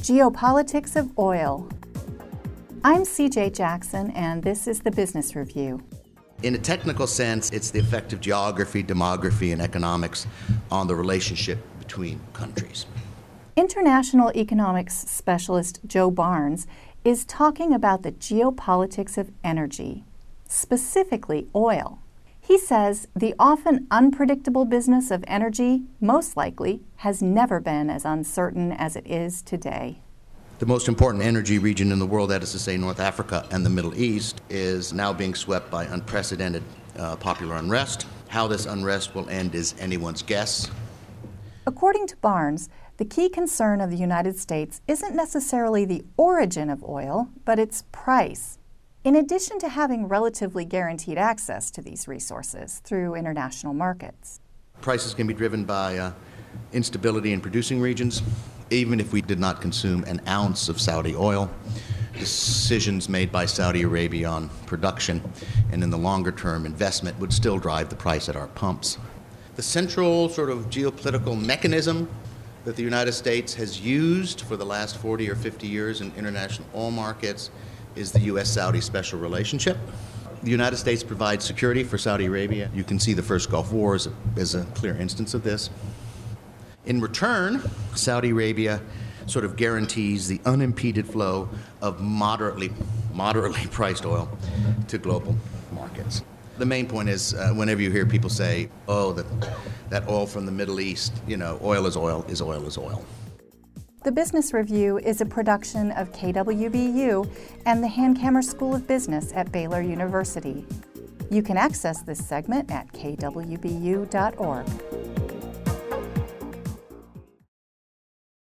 Geopolitics of oil. I'm CJ Jackson, and this is the Business Review. In a technical sense, it's the effect of geography, demography, and economics on the relationship between countries. International economics specialist Joe Barnes is talking about the geopolitics of energy, specifically oil. He says the often unpredictable business of energy, most likely, has never been as uncertain as it is today. The most important energy region in the world, that is to say North Africa and the Middle East, is now being swept by unprecedented popular unrest. How this unrest will end is anyone's guess. According to Barnes, the key concern of the United States isn't necessarily the origin of oil, but its price. In addition to having relatively guaranteed access to these resources through international markets. Prices can be driven by instability in producing regions. Even if we did not consume an ounce of Saudi oil, decisions made by Saudi Arabia on production and in the longer term investment would still drive the price at our pumps. The central sort of geopolitical mechanism that the United States has used for the last 40 or 50 years in international oil markets is the U.S.-Saudi special relationship. The United States provides security for Saudi Arabia. You can see the first Gulf War as a clear instance of this. In return, Saudi Arabia sort of guarantees the unimpeded flow of moderately priced oil to global markets. The main point is whenever you hear people say, oh, that oil from the Middle East, oil is oil is oil is oil. The Business Review is a production of KWBU and the Hankamer School of Business at Baylor University. You can access this segment at kwbu.org.